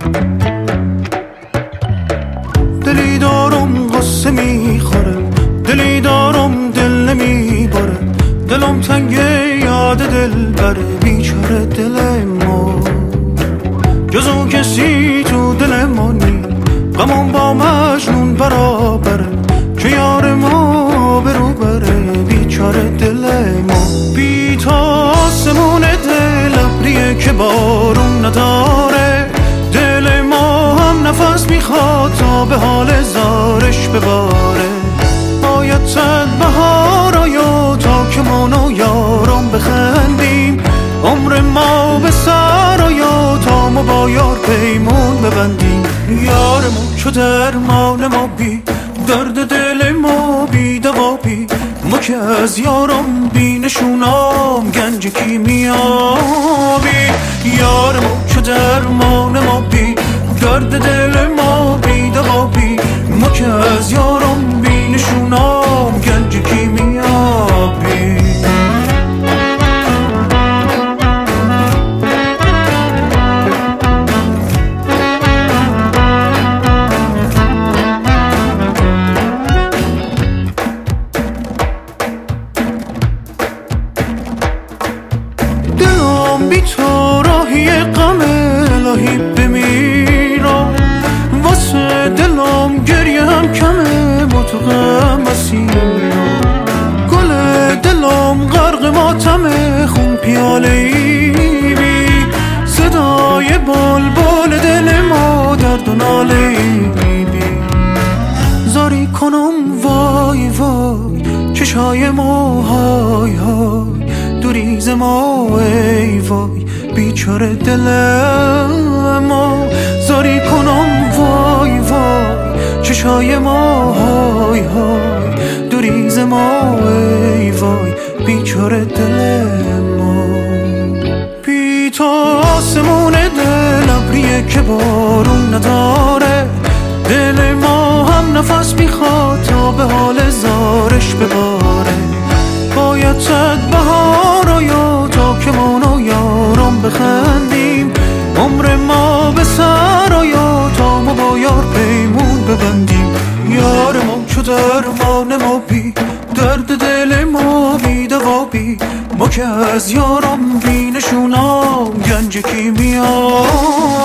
دلی دارم قصه میخوره، دلی دارم دل نمیباره، دلم تنگه یاد دل بره، بیچاره دل ما جزو کسی تو دل ما نی، غمم با مجنون برابره که یار ما برو بره، بیچاره دل ما. بی تا آسمون دل ابریه که بارون نداره، دل ما هم نفس میخواد تا به حال زارش بباره. باید صد بهار آیا تا که ما و یارم بخندیم، عمر ما به سر آیا تا ما با یار پیمون ببندیم. یارمون چو درمان ما بی درد دل ما بی دوا بی، ما که از یارم بی نشونام گنج کیمیابی. یارمون چو درمان ما بی درد دل ما بی دوا بی، ما که از یارم بی نشونام گنج کیمیابی. بی تو راهی غم الهی بمیرم، واسه دلم گریه هم کمه متقم مسیرم. گل دلم غرق ماتمه خون پیاله ای بی، صدای بلبل دل ما درد و ناله ای بی. زاری کنم وای وای چشای ما های های، دوریز ما ای وای بیچاره دل ما. زاری کنم وای وای چشای ما های های، دوریز ما ای وای بیچاره دل ما. بی تو آسمون دل ابریه که بارون نداره، دل ما هم نفس میخواد تا به حال زارش بباره. باید صد بهار آیا تا که ما و یارم بخندیم، عمر ما به سر آیا تا ما با یار پیمون ببندیم. یارمون چو درمان ما بی درد دل ما بی دوا بی، ما که از یارم بی نشونام گنج کیمیابی.